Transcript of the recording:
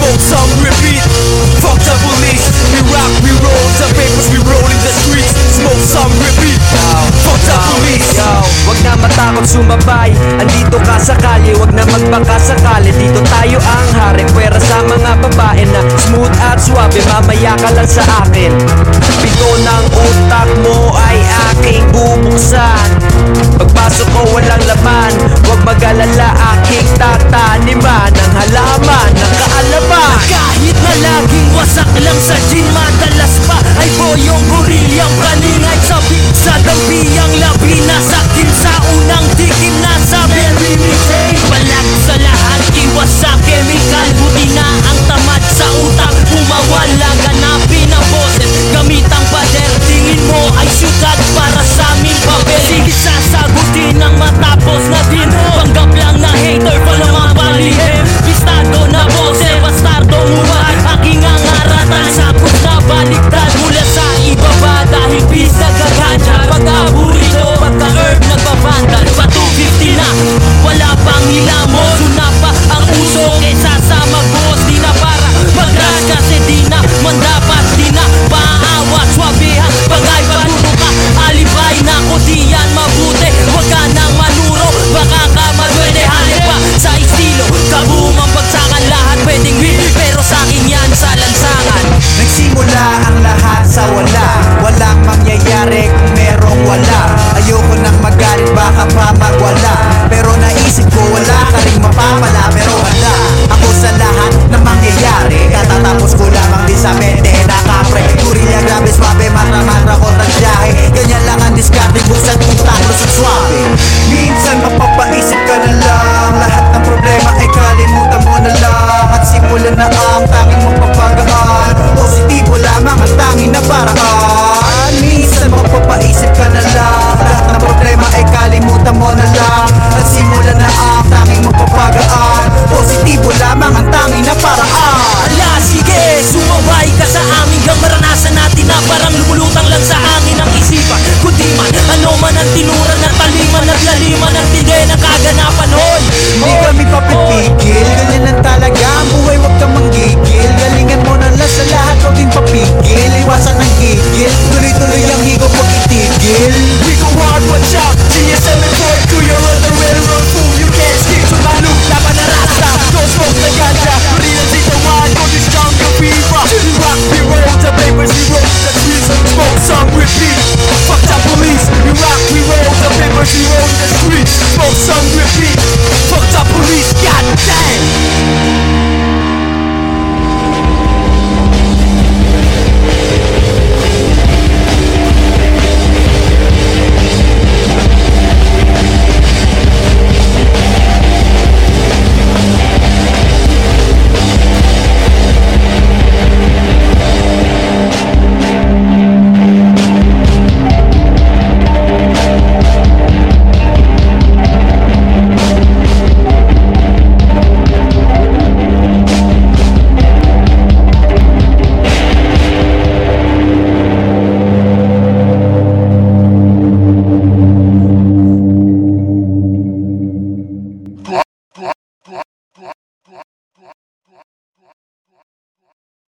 smoke some, repeat. Fuck the police, we rock, we roll the papers, we roll in the streets. Smoke some, repeat. Fuck the police. Wag na matakot sumabay, andito ka sa kalye, wag na magbaka sakali. Dito tayo ang hari, pwera sa mga babae na smooth at swabe. Mamaya ka lang sa akin, pito ng utak mo ay aking bubuksan. Pagpasok ko walang laman, wag mag-alala, aking tataniman ang halaman ng kaalaman. Kahit na laging wasak lang sa gin, madalas pa ay boyong gorilyang paningay. Sabi sa dampiang labi, nasakin sa unang tikim, nasa very mistake. Balag sa lahat, iwas sa chemical. Buti na ang tamad sa utak, kumawala. Ganapin ang boses, gamit ang pader. Tingin mo ay syudad para sa aming papel. Sige sasagutin ang matapos na din. Panggap lang na hater pa naman palihim. Pistado na boses, bastardo mula aking ang haratan. Sakot na baliktad mula sa ibaba, dahil pista gaganja. Pag-aburito, pagka-herb nagbabandal. Pa 250 na, wala pang hilamos. Suna pa ang uso kesa sa mag-boss. Di na para mag-rush kasi di na mandapat. Di na paawat, swabihan, pag-ay paruto ka. Alibay na ko di yan mabuti. Wag ka nang manuro, baka ka magwede. Halip pa sa estilo, kaboom ang bagsakan. Lahat pwedeng win, pero sa akin yan sa lansangan. Nagsimula ang lahat sa wala. Walang mangyayari kung merong wala. Ayoko nang magalit, baka pa magwala. Pero naisip ko wala ka rin mapapala. Pero handa ako sa lahat na mangyayari. Katatapos ko lamang din sa mente nakapre. Gurilya grabe swabe, matra-matra ko tagyahe. Ganyan lang ang diskarte, buksan utak, lusot swabe. Minsan mapapaisip ka na lang, lahat ng problema ay kalimutan mo na lang. At simulan na ang tanging magpapagaan. Positibo lamang ang tanging na paraan. Minsan mapapaisip ka na lang, lahat ng problema ay kalimutan mo na lang. At simulan na ang tanging magpapagaan. Positibo lamang ang tanging na paraan. Ala sige, sumabay ka sa amin. Gang maranasan natin na parang lumulutang lang sa hangin ang isipan. Kundi man, ano man ang tinuran at taliman, naglaliman ang tinde ng kaganapan. Hoy, Hindi kami papipigil, ganyan lang talaga ang buhay, wag kang manggigil. Galingan mo na lang sa lahat, wag din papigil. Iwasan ang gigil, tuloy-tuloy ang higop, wag itigil. we go hard, watch out. GSM and boy, to your other railroad fool. You can't skip to my loop, laban na rasta. Don't smoke the ganja, real dito one, go this jungle fever. We rock, we roll the papers, we roll the streets. Smoke some, repeat. Fuck the police, we rock, we roll the papers, we roll